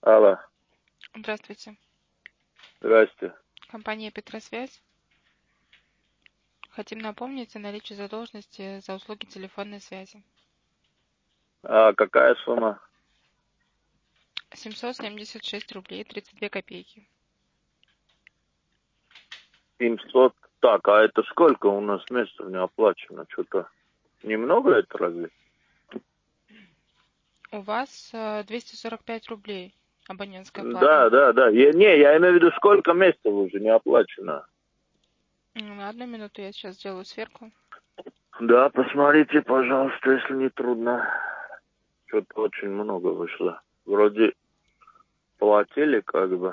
Алло, Здравствуйте. здрасте. Компания «Петросвязь». Хотим напомнить о наличии задолженности за услуги телефонной связи. А какая сумма? 776 рублей 32 копейки. 700. Так, а это сколько у нас месяцев не оплачено? Что-то немного это разве? У вас 245 рублей абонентская плата. Да. Я имею в виду, сколько месяцев уже не оплачено? На одну минуту я сейчас сделаю сверку. Да, посмотрите, пожалуйста, если не трудно. Что-то очень много вышло. Вроде платили как бы.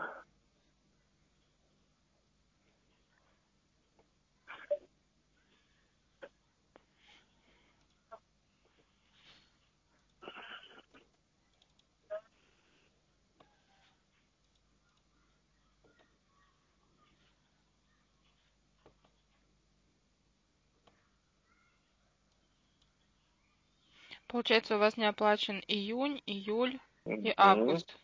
Получается, у вас не оплачен июнь, июль и Мгм. август.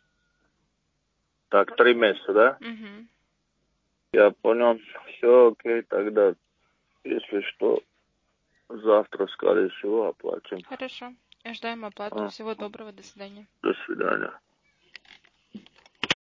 Так, 3 месяца, да? Угу. Я понял. Все, окей, тогда, если что, завтра, скорее всего, оплатим. Хорошо. Ожидаем оплату. А, Всего доброго. До свидания. до свидания.